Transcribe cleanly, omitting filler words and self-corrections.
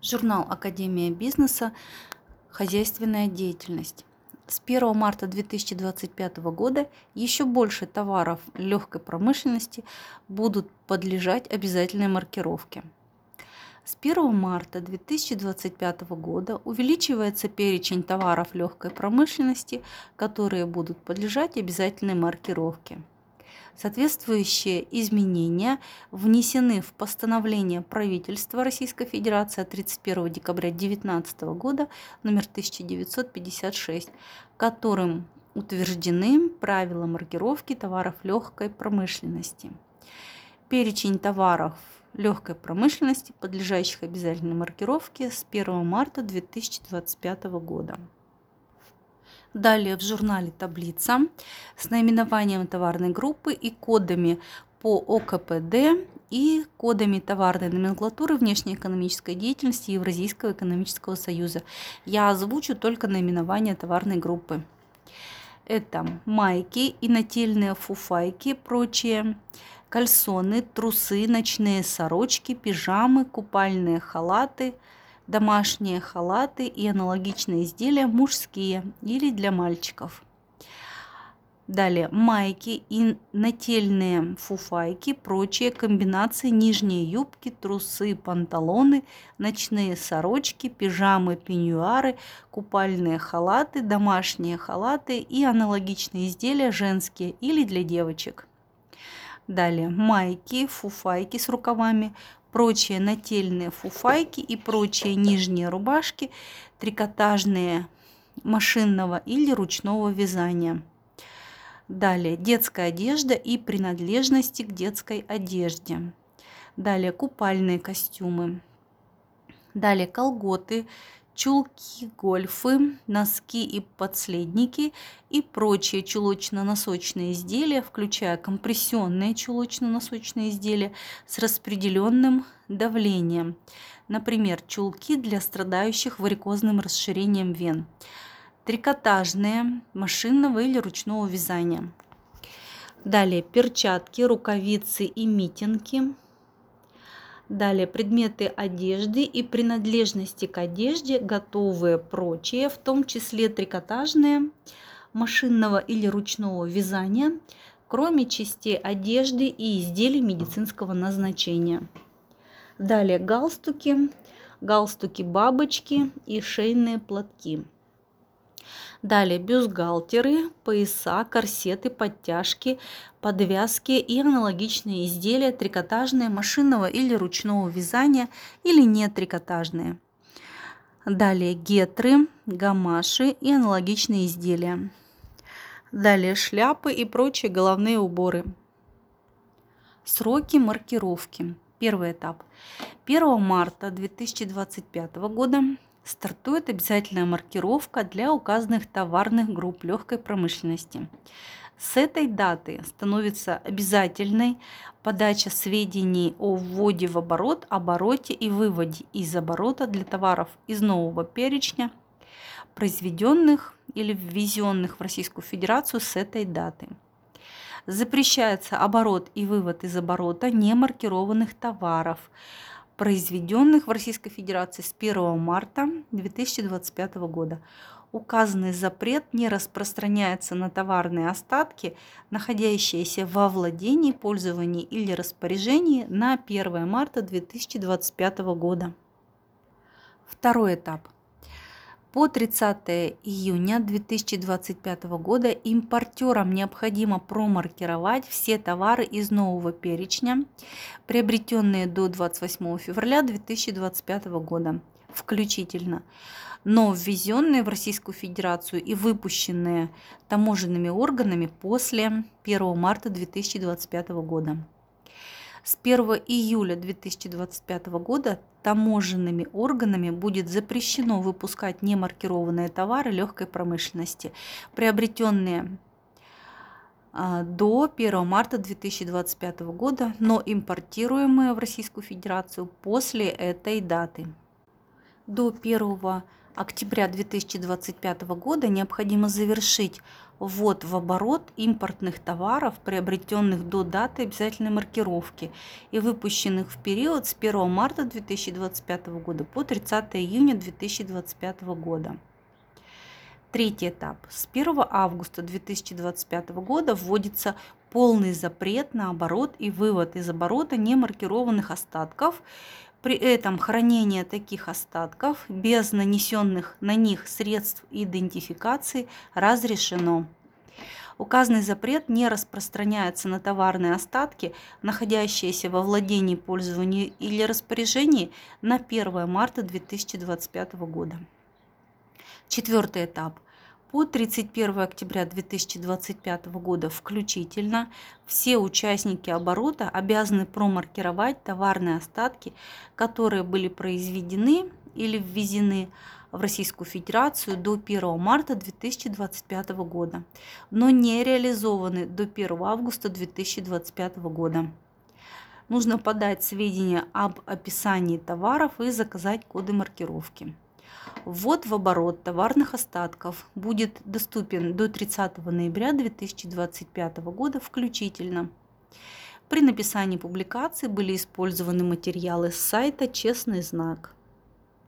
Журнал «Академия бизнеса. Хозяйственная деятельность». С 1 марта 2025 года еще больше товаров легкой промышленности будут подлежать обязательной маркировке. С 1 марта 2025 года увеличивается перечень товаров легкой промышленности, которые будут подлежать обязательной маркировке. Соответствующие изменения внесены в постановление правительства Российской Федерации от 31 декабря 2019 года номер 1956, которым утверждены правила маркировки товаров легкой промышленности. Перечень товаров легкой промышленности, подлежащих обязательной маркировке с 1 марта 2025 года. Далее в журнале таблица с наименованием товарной группы и кодами по ОКПД и кодами товарной номенклатуры внешнеэкономической деятельности Евразийского экономического союза. Я озвучу только наименование товарной группы. Это майки и нательные фуфайки, прочие, кальсоны, трусы, ночные сорочки, пижамы, купальные халаты, домашние халаты и аналогичные изделия мужские или для мальчиков. Далее майки и нательные фуфайки, прочие комбинации, нижние юбки, трусы, панталоны, ночные сорочки, пижамы, пеньюары, купальные халаты, домашние халаты и аналогичные изделия женские или для девочек. Далее майки, фуфайки с рукавами, прочие нательные фуфайки и прочие нижние рубашки, трикотажные машинного или ручного вязания. Далее детская одежда и принадлежности к детской одежде. Далее купальные костюмы. Далее колготы, чулки, гольфы, носки и подследники и прочие чулочно-носочные изделия, включая компрессионные чулочно-носочные изделия с распределенным давлением, например, чулки для страдающих варикозным расширением вен, трикотажные, машинного или ручного вязания. Далее перчатки, рукавицы и митинги. Далее предметы одежды и принадлежности к одежде, готовые, прочие, в том числе трикотажные, машинного или ручного вязания, кроме частей одежды и изделий медицинского назначения. Далее галстуки, галстуки-бабочки и шейные платки. Далее бюстгальтеры, пояса, корсеты, подтяжки, подвязки и аналогичные изделия, трикотажные, машинного или ручного вязания или не трикотажные. Далее гетры, гамаши и аналогичные изделия. Далее шляпы и прочие головные уборы. Сроки маркировки. Первый этап. 1 марта 2025 года стартует обязательная маркировка для указанных товарных групп легкой промышленности. С этой даты становится обязательной подача сведений о вводе в оборот, обороте и выводе из оборота для товаров из нового перечня, произведенных или ввезенных в Российскую Федерацию с этой даты. Запрещается оборот и вывод из оборота немаркированных товаров, произведенных в Российской Федерации с 1 марта 2025 года. Указанный запрет не распространяется на товарные остатки, находящиеся во владении, пользовании или распоряжении на 1 марта 2025 года. Второй этап. По 30 июня 2025 года импортерам необходимо промаркировать все товары из нового перечня, приобретенные до 28 февраля 2025 года включительно, но ввезенные в Российскую Федерацию и выпущенные таможенными органами после 1 марта 2025 года. С 1 июля 2025 года таможенными органами будет запрещено выпускать немаркированные товары легкой промышленности, приобретенные до 1 марта 2025 года, но импортируемые в Российскую Федерацию после этой даты. До 1 октября 2025 года необходимо завершить ввод в оборот импортных товаров, приобретенных до даты обязательной маркировки и выпущенных в период с 1 марта 2025 года по 30 июня 2025 года. Третий этап. С 1 августа 2025 года вводится полный запрет на оборот и вывод из оборота немаркированных остатков. При этом хранение таких остатков без нанесенных на них средств идентификации разрешено. Указанный запрет не распространяется на товарные остатки, находящиеся во владении, пользовании или распоряжении на 1 марта 2025 года. Четвертый этап. По 31 октября 2025 года включительно все участники оборота обязаны промаркировать товарные остатки, которые были произведены или ввезены в Российскую Федерацию до 1 марта 2025 года, но не реализованы до 1 августа 2025 года. Нужно подать сведения об описании товаров и заказать коды маркировки. Ввод в оборот товарных остатков будет доступен до 30 ноября 2025 года включительно. При написании публикации были использованы материалы с сайта «Честный знак».